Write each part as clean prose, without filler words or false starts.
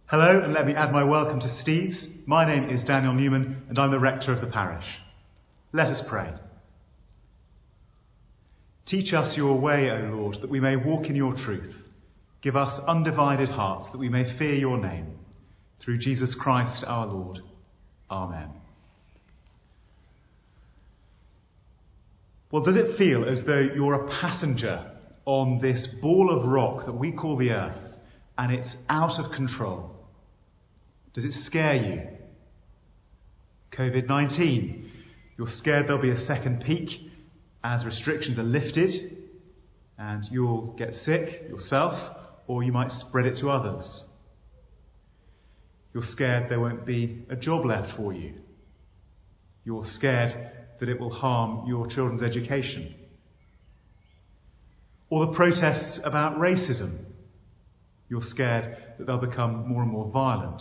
Hello, and let me add my welcome to Steve's. My name is Daniel Newman, and I'm the rector of the parish. Let us pray. Teach us your way, O Lord, that we may walk in your truth. Give us undivided hearts, that we may fear your name. Through Jesus Christ our Lord. Amen. Well, does it feel as though you're a passenger on this ball of rock that we call the earth, and it's out of control? Does it scare you? COVID-19. You're scared there'll be a second peak as restrictions are lifted and you'll get sick yourself, or you might spread it to others. You're scared there won't be a job left for you. You're scared that it will harm your children's education. Or the protests about racism. You're scared that they'll become more and more violent.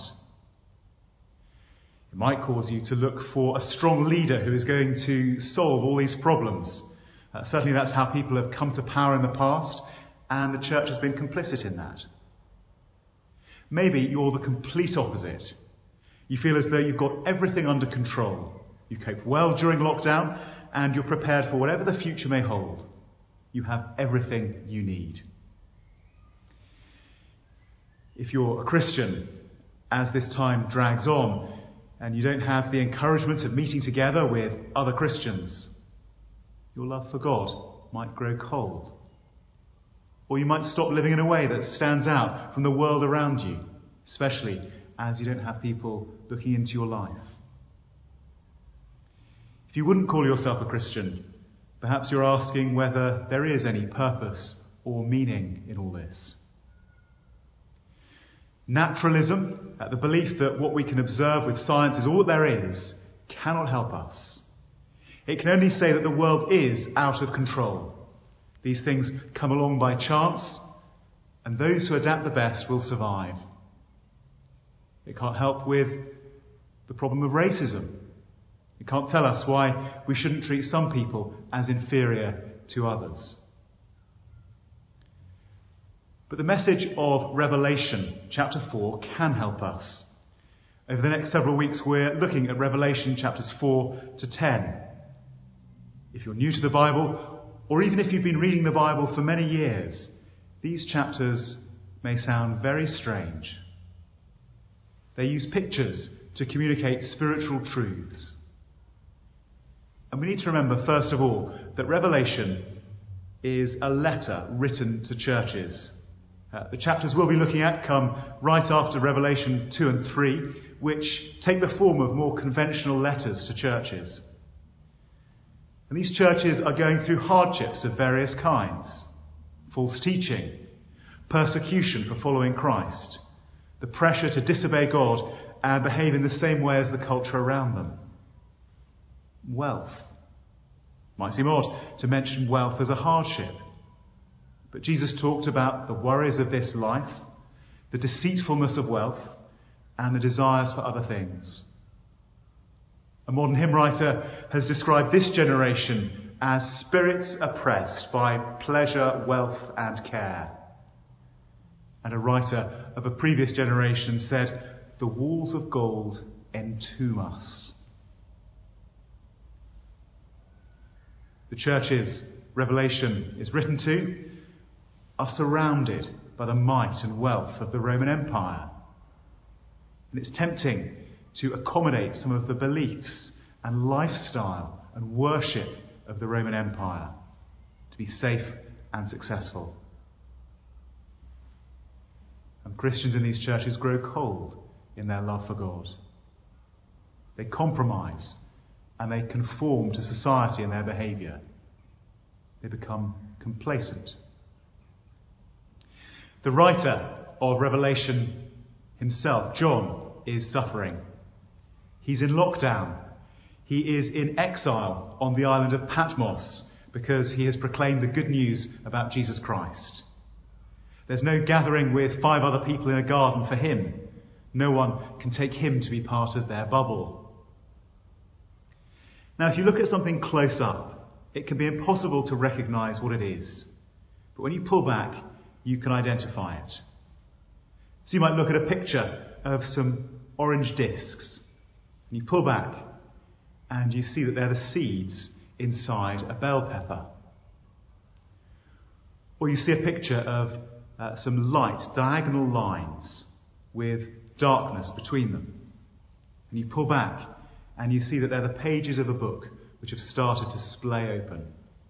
It might cause you to look for a strong leader who is going to solve all these problems. Certainly that's how people have come to power in the past, and the church has been complicit in that. Maybe you're the complete opposite. You feel as though you've got everything under control. You cope well during lockdown, and you're prepared for whatever the future may hold. You have everything you need. If you're a Christian, as this time drags on, and you don't have the encouragement of meeting together with other Christians, your love for God might grow cold. Or you might stop living in a way that stands out from the world around you, especially as you don't have people looking into your life. If you wouldn't call yourself a Christian, perhaps you're asking whether there is any purpose or meaning in all this. Naturalism, the belief that what we can observe with science is all that there is, cannot help us. It can only say that the world is out of control. These things come along by chance, and those who adapt the best will survive. It can't help with the problem of racism. It can't tell us why we shouldn't treat some people as inferior to others. But the message of Revelation chapter 4 can help us. Over the next several weeks we're looking at Revelation chapters 4 to 10. If you're new to the Bible, or even if you've been reading the Bible for many years, these chapters may sound very strange. They use pictures to communicate spiritual truths. And we need to remember, first of all, that Revelation is a letter written to churches. The chapters we'll be looking at come right after Revelation 2 and 3, which take the form of more conventional letters to churches. And these churches are going through hardships of various kinds: false teaching, persecution for following Christ, the pressure to disobey God and behave in the same way as the culture around them. Wealth. Might seem odd to mention wealth as a hardship. But Jesus talked about the worries of this life, the deceitfulness of wealth, and the desires for other things. A modern hymn writer has described this generation as spirits oppressed by pleasure, wealth, and care. And a writer of a previous generation said, "The walls of gold entomb us." The churches Revelation is written to are surrounded by the might and wealth of the Roman Empire. And it's tempting to accommodate some of the beliefs and lifestyle and worship of the Roman Empire, to be safe and successful. And Christians in these churches grow cold in their love for God. They compromise and they conform to society in their behaviour. They become complacent. The writer of Revelation himself, John, is suffering. He's in lockdown. He is in exile on the island of Patmos because he has proclaimed the good news about Jesus Christ. There's no gathering with 5 other people in a garden for him. No one can take him to be part of their bubble. Now, if you look at something close up, it can be impossible to recognise what it is. But when you pull back, you can identify it. So you might look at a picture of some orange discs, and you pull back, and you see that they're the seeds inside a bell pepper. Or you see a picture of some light diagonal lines with darkness between them. And you pull back and you see that they're the pages of a book which have started to splay open.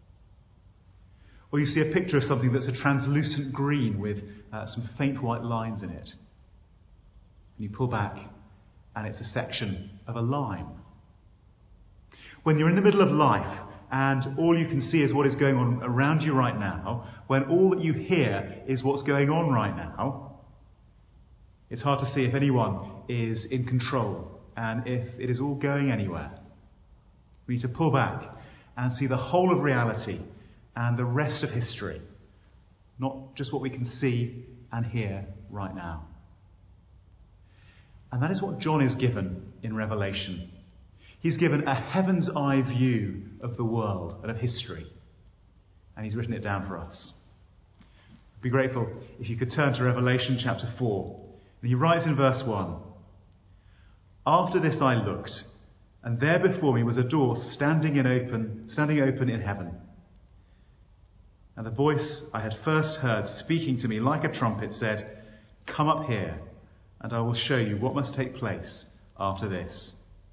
Or you see a picture of something that's a translucent green with some faint white lines in it. And you pull back and it's a section of a lime. When you're in the middle of life and all you can see is what is going on around you right now, when all that you hear is what's going on right now, it's hard to see if anyone is in control and if it is all going anywhere. We need to pull back and see the whole of reality and the rest of history, not just what we can see and hear right now. And that is what John is given in Revelation. He's given a heaven's eye view of the world and of history. And he's written it down for us. I'd be grateful if you could turn to Revelation chapter 4. And he writes in verse 1, "After this I looked, and there before me was a door standing open in heaven. And the voice I had first heard speaking to me like a trumpet said, 'Come up here, and I will show you what must take place after this.'"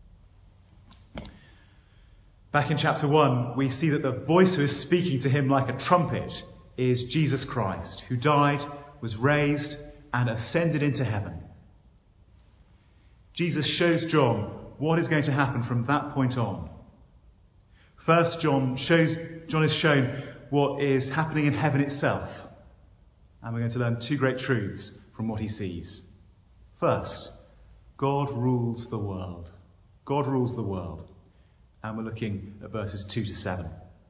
Back in chapter 1, we see that the voice who is speaking to him like a trumpet is Jesus Christ, who died, was raised, and ascended into heaven. Jesus shows John what is going to happen from that point on. First, John is shown what is happening in heaven itself. And we're going to learn two great truths from what he sees. First, God rules the world. God rules the world. And we're looking at verses 2 to 7.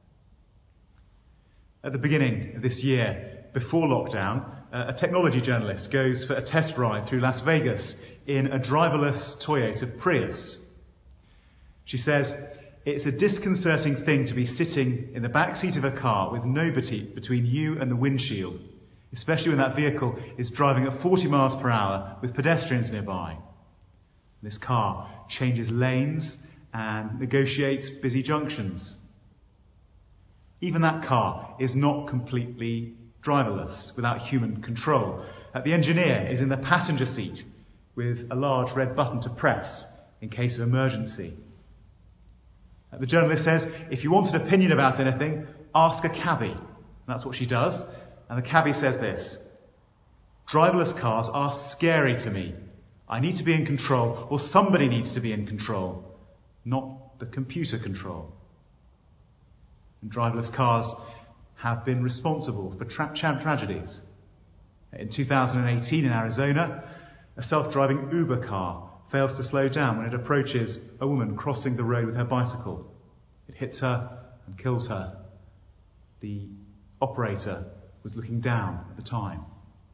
At the beginning of this year, before lockdown, a technology journalist goes for a test ride through Las Vegas in a driverless Toyota Prius. She says, "It's a disconcerting thing to be sitting in the back seat of a car with nobody between you and the windshield, especially when that vehicle is driving at 40 miles per hour with pedestrians nearby. This car changes lanes and negotiates busy junctions. Even that car is not completely driverless, without human control. The engineer is in the passenger seat with a large red button to press in case of emergency. The journalist says, if you want an opinion about anything, ask a cabbie." And that's what she does. And the cabbie says this, "Driverless cars are scary to me. I need to be in control, or somebody needs to be in control, not the computer control." And driverless cars have been responsible for tragedies. In 2018 in Arizona, a self-driving Uber car fails to slow down when it approaches a woman crossing the road with her bicycle. It hits her and kills her. The operator was looking down at the time.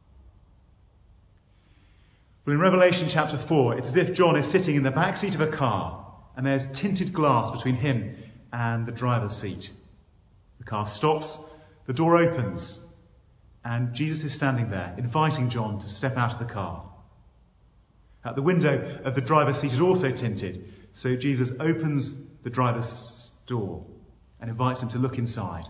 But in Revelation chapter 4, it's as if John is sitting in the back seat of a car and there's tinted glass between him and the driver's seat. The car stops, the door opens, and Jesus is standing there, inviting John to step out of the car. The window of the driver's seat is also tinted, so Jesus opens the driver's door and invites him to look inside.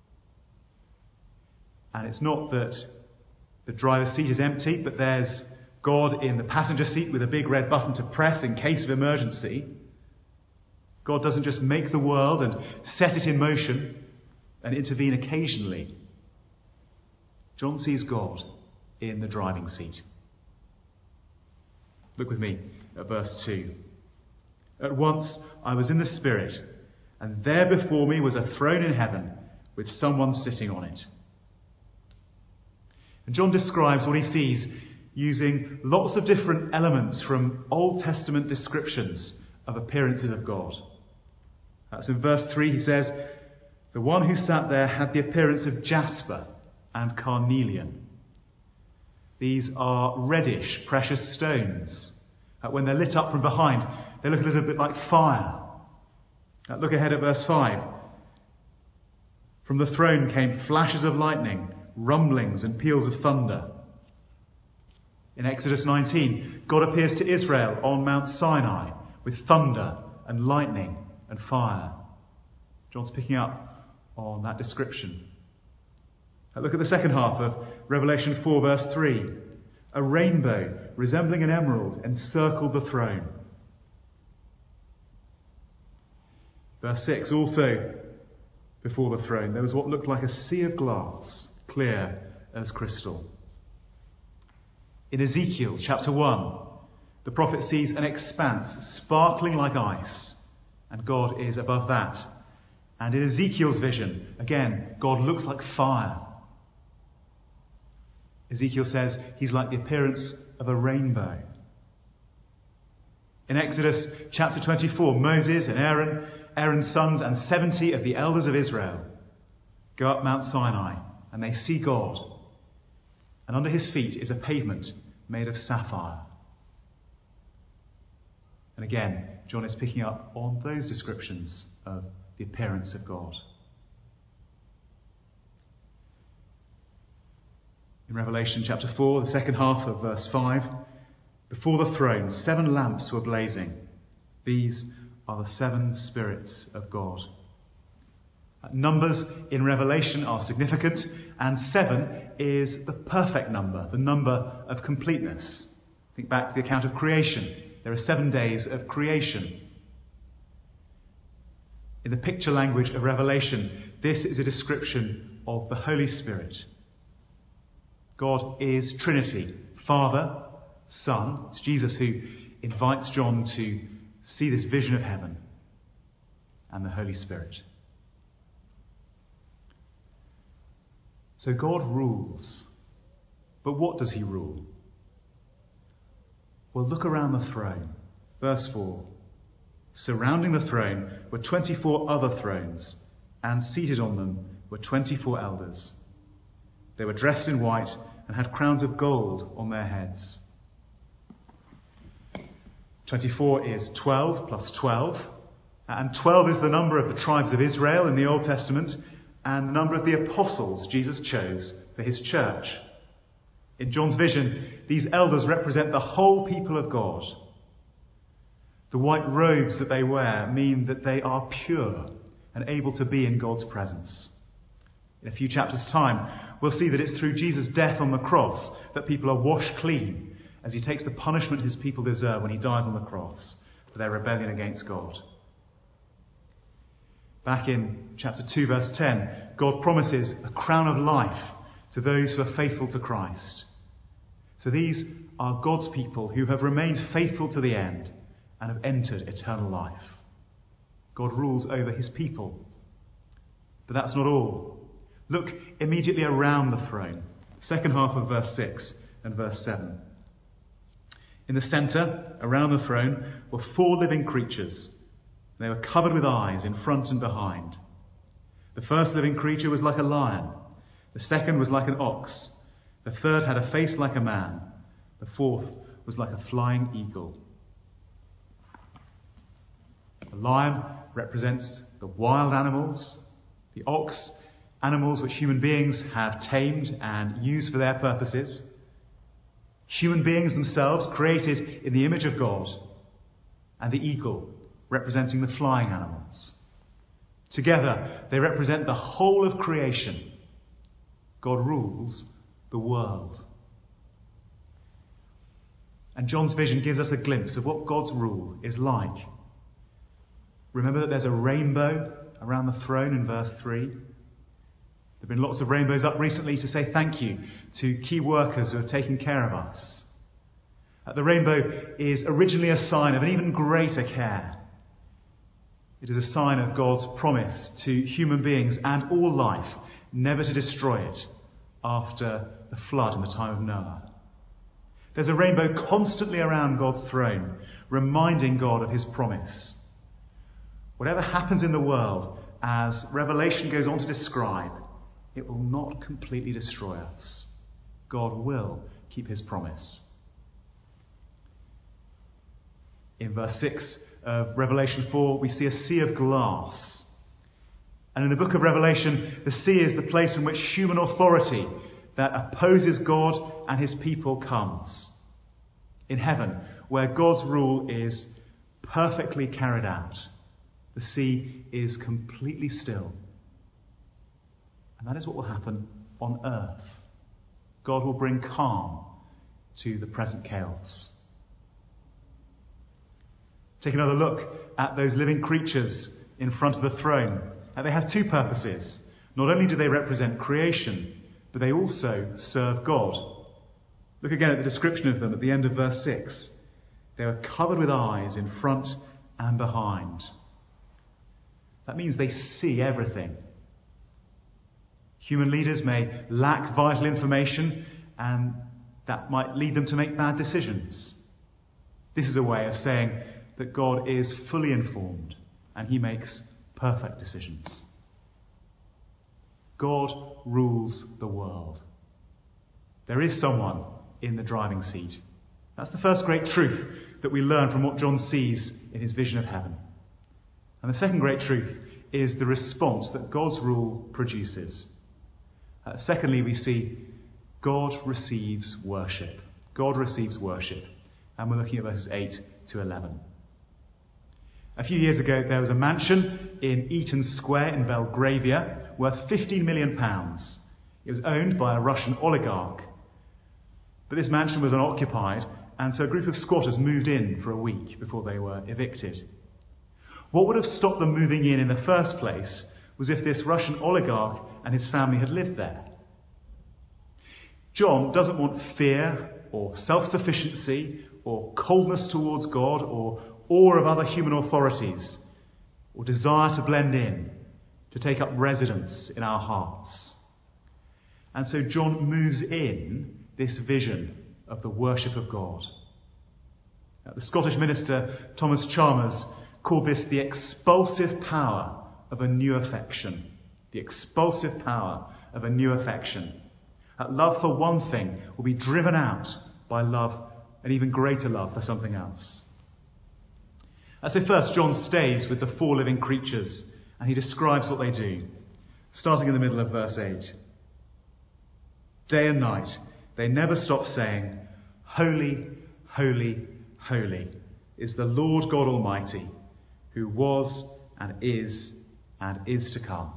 And it's not that the driver's seat is empty, but there's God in the passenger seat with a big red button to press in case of emergency. God doesn't just make the world and set it in motion and intervene occasionally. John sees God in the driving seat. Look with me at verse 2. "At once I was in the Spirit, and there before me was a throne in heaven with someone sitting on it." And John describes what he sees using lots of different elements from Old Testament descriptions of appearances of God. So in verse 3 he says, "The one who sat there had the appearance of jasper and carnelian." These are reddish, precious stones. When they're lit up from behind, they look a little bit like fire. Look ahead at verse 5. "From the throne came flashes of lightning, rumblings and peals of thunder." In Exodus 19, God appears to Israel on Mount Sinai with thunder and lightning and fire. John's picking up on that description. Look at the second half of Revelation 4 verse 3. A rainbow resembling an emerald encircled the throne. Verse 6, also before the throne there was what looked like a sea of glass, clear as crystal. In Ezekiel chapter 1, the prophet sees an expanse sparkling like ice, and God is above that. And in Ezekiel's vision, again, God looks like fire. Ezekiel says he's like the appearance of a rainbow. In Exodus chapter 24, Moses and Aaron's sons and 70 of the elders of Israel go up Mount Sinai and they see God. And under his feet is a pavement made of sapphire. And again, John is picking up on those descriptions of the appearance of God. In Revelation chapter 4, the second half of verse 5, before the throne 7 lamps were blazing. These are the 7 spirits of God. Numbers in Revelation are significant, and 7 is the perfect number, the number of completeness. Think back to the account of creation. There are 7 days of creation. In the picture language of Revelation, this is a description of the Holy Spirit. God is Trinity, Father, Son. It's Jesus who invites John to see this vision of heaven, and the Holy Spirit. So God rules. But what does he rule? Well, look around the throne. Verse 4. Surrounding the throne were 24 other thrones, and seated on them were 24 elders. They were dressed in white and had crowns of gold on their heads. 24 is 12 plus 12. And 12 is the number of the tribes of Israel in the Old Testament, and the number of the apostles Jesus chose for his church. In John's vision, these elders represent the whole people of God. The white robes that they wear mean that they are pure and able to be in God's presence. In a few chapters' time, we'll see that it's through Jesus' death on the cross that people are washed clean as he takes the punishment his people deserve when he dies on the cross for their rebellion against God. Back in chapter 2, verse 10, God promises a crown of life to those who are faithful to Christ. So these are God's people who have remained faithful to the end and have entered eternal life. God rules over his people. But that's not all. Look immediately around the throne. Second half of verse 6 and verse 7. In the centre, around the throne, were 4 living creatures. They were covered with eyes in front and behind. The first living creature was like a lion. The second was like an ox. The third had a face like a man. The fourth was like a flying eagle. The lion represents the wild animals. The ox, animals which human beings have tamed and used for their purposes. Human beings themselves created in the image of God. And the eagle, representing the flying animals. Together, they represent the whole of creation. God rules the world. And John's vision gives us a glimpse of what God's rule is like. Remember that there's a rainbow around the throne in verse 3. There have been lots of rainbows up recently to say thank you to key workers who have taken care of us. The rainbow is originally a sign of an even greater care. It is a sign of God's promise to human beings and all life never to destroy it after the flood in the time of Noah. There's a rainbow constantly around God's throne, reminding God of his promise. Whatever happens in the world, as Revelation goes on to describe, it will not completely destroy us. God will keep his promise. In verse 6 of Revelation 4, we see a sea of glass. And in the book of Revelation, the sea is the place from which human authority that opposes God and his people comes. In heaven, where God's rule is perfectly carried out, the sea is completely still. And that is what will happen on earth. God will bring calm to the present chaos. Take another look at those living creatures in front of the throne. And they have two purposes. Not only do they represent creation, but they also serve God. Look again at the description of them at the end of verse 6. They are covered with eyes in front and behind. That means they see everything. Human leaders may lack vital information, and that might lead them to make bad decisions. This is a way of saying that God is fully informed and he makes perfect decisions. God rules the world. There is someone in the driving seat. That's the first great truth that we learn from what John sees in his vision of heaven. And the second great truth is the response that God's rule produces. Secondly, we see God receives worship. God receives worship. And we're looking at verses 8 to 11. A few years ago, there was a mansion in Eaton Square in Belgravia worth £15 million. It was owned by a Russian oligarch. But this mansion was unoccupied, and so a group of squatters moved in for a week before they were evicted. What would have stopped them moving in the first place was if this Russian oligarch and his family had lived there. John doesn't want fear or self-sufficiency or coldness towards God or awe of other human authorities or desire to blend in to take up residence in our hearts. And so John moves in this vision of the worship of God. The Scottish minister Thomas Chalmers called this the expulsive power of a new affection. The expulsive power of a new affection. Love for one thing will be driven out by love, an even greater love for something else. So first, John stays with the four living creatures and he describes what they do, starting in the middle of verse 8. Day and night, they never stop saying, "Holy, holy, holy is the Lord God Almighty, who was and is to come."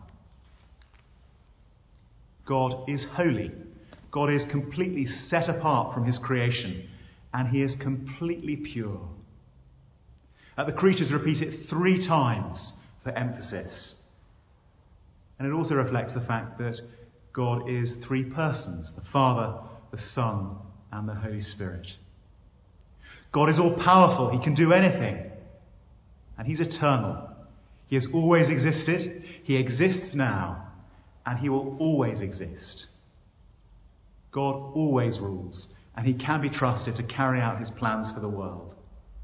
God is holy. God is completely set apart from his creation, and he is completely pure. The creatures repeat it 3 times for emphasis. And it also reflects the fact that God is 3 persons, the Father, the Son, and the Holy Spirit. God is all-powerful. He can do anything. And he's eternal. He has always existed. He exists now. And he will always exist. God always rules, and he can be trusted to carry out his plans for the world.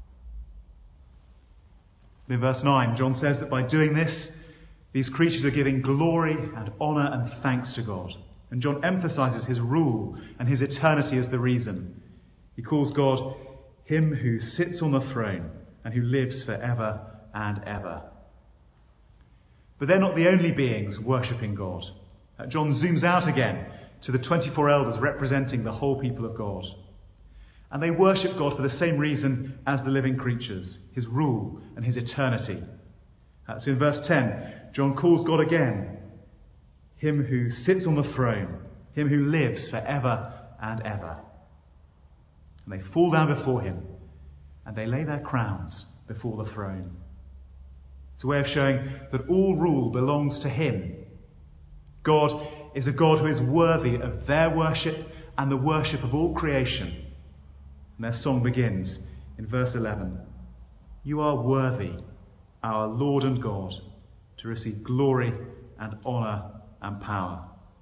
In verse 9, John says that by doing this, these creatures are giving glory and honour and thanks to God. And John emphasises his rule and his eternity as the reason. He calls God him who sits on the throne and who lives forever and ever. But they're not the only beings worshipping God. John zooms out again to the 24 elders representing the whole people of God. And they worship God for the same reason as the living creatures, his rule and his eternity. So in verse 10, John calls God again him who sits on the throne, him who lives forever and ever. And they fall down before him and they lay their crowns before the throne. It's a way of showing that all rule belongs to him. God is a God who is worthy of their worship and the worship of all creation. And their song begins in verse 11. You are worthy, our Lord and God, to receive glory and honour and power.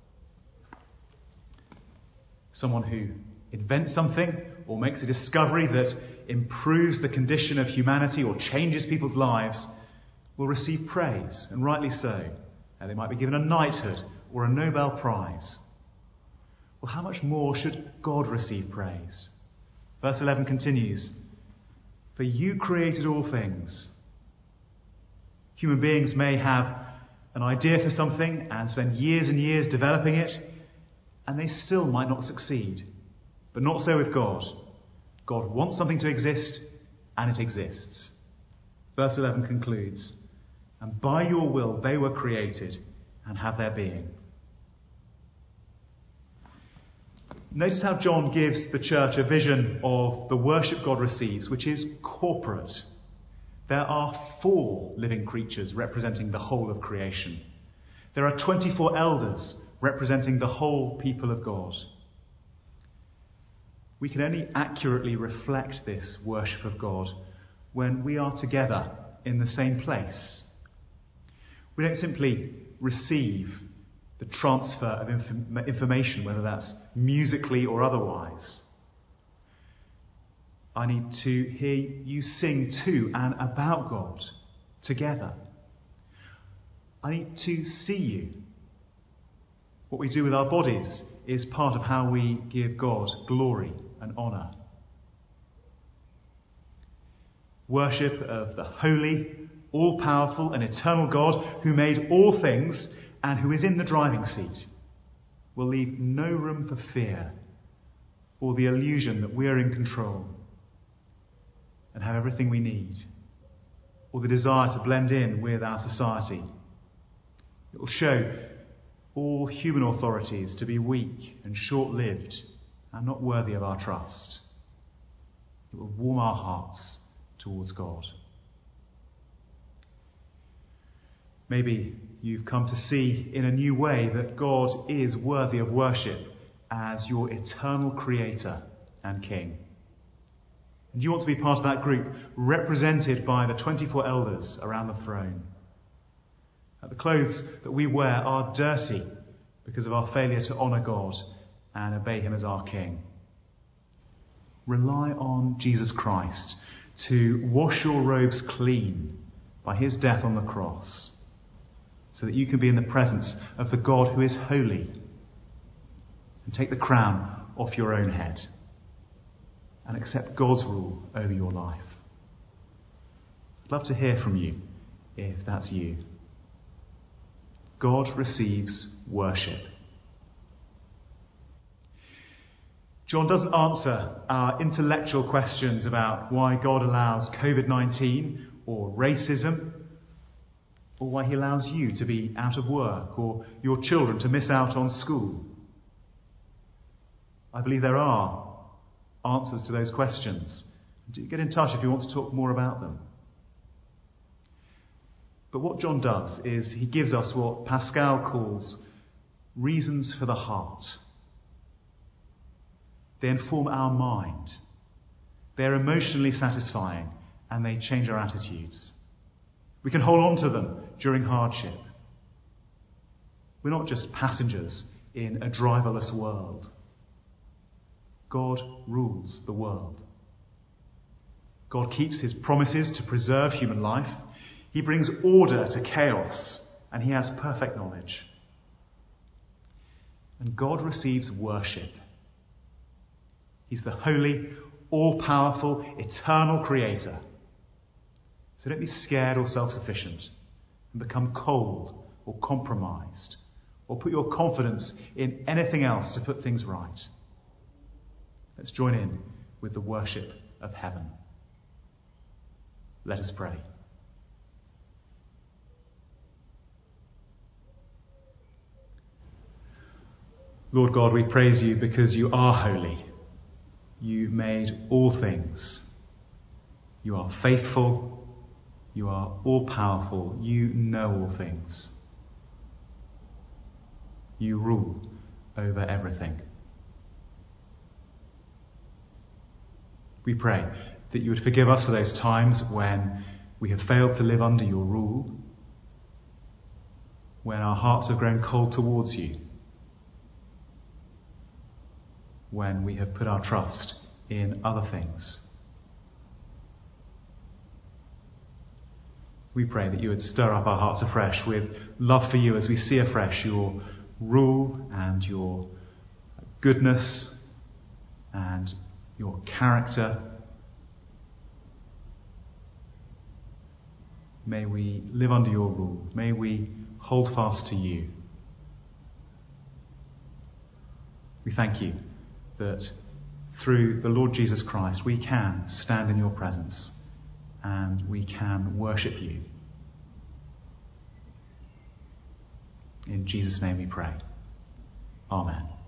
Someone who invents something or makes a discovery that improves the condition of humanity or changes people's lives will receive praise, and rightly so. And they might be given a knighthood or a Nobel Prize. Well, how much more should God receive praise? Verse 11 continues, for you created all things. Human beings may have an idea for something and spend years and years developing it, and they still might not succeed. But not so with God. God wants something to exist, and it exists. Verse 11 concludes, "And by your will they were created and have their being." Notice how John gives the church a vision of the worship God receives, which is corporate. There are 4 living creatures representing the whole of creation. There are 24 elders representing the whole people of God. We can only accurately reflect this worship of God when we are together in the same place. We don't simply receive the transfer of information, whether that's musically or otherwise. I need to hear you sing to and about God together. I need to see you. What we do with our bodies is part of how we give God glory and honour. Worship of the holy, all-powerful and eternal God who made all things and who is in the driving seat will leave no room for fear or the illusion that we are in control and have everything we need, or the desire to blend in with our society. It will show all human authorities to be weak and short-lived and not worthy of our trust. It will warm our hearts towards God. Maybe you've come to see in a new way that God is worthy of worship as your eternal creator and king. And you want to be part of that group represented by the 24 elders around the throne. The clothes that we wear are dirty because of our failure to honour God and obey him as our king. Rely on Jesus Christ to wash your robes clean by his death on the cross, so that you can be in the presence of the God who is holy, and take the crown off your own head and accept God's rule over your life. I'd love to hear from you if that's you. God receives worship. John doesn't answer our intellectual questions about why God allows COVID-19 or racism, or why he allows you to be out of work or your children to miss out on school. I believe there are answers to those questions. Do get in touch if you want to talk more about them. But what John does is he gives us what Pascal calls reasons for the heart. They inform our mind. They're emotionally satisfying and they change our attitudes. We can hold on to them during hardship. We're not just passengers in a driverless world. God rules the world. God keeps his promises to preserve human life. He brings order to chaos, and he has perfect knowledge. And God receives worship. He's the holy, all-powerful, eternal creator. So don't be scared or self-sufficient and become cold or compromised or put your confidence in anything else to put things right. Let's join in with the worship of heaven. Let us pray. Lord God, we praise you because you are holy. You made all things. You are faithful. You are all-powerful. You know all things. You rule over everything. We pray that you would forgive us for those times when we have failed to live under your rule, when our hearts have grown cold towards you, when we have put our trust in other things. We pray that you would stir up our hearts afresh with love for you as we see afresh your rule and your goodness and your character. May we live under your rule. May we hold fast to you. We thank you that through the Lord Jesus Christ, we can stand in your presence and we can worship you. In Jesus' name we pray. Amen.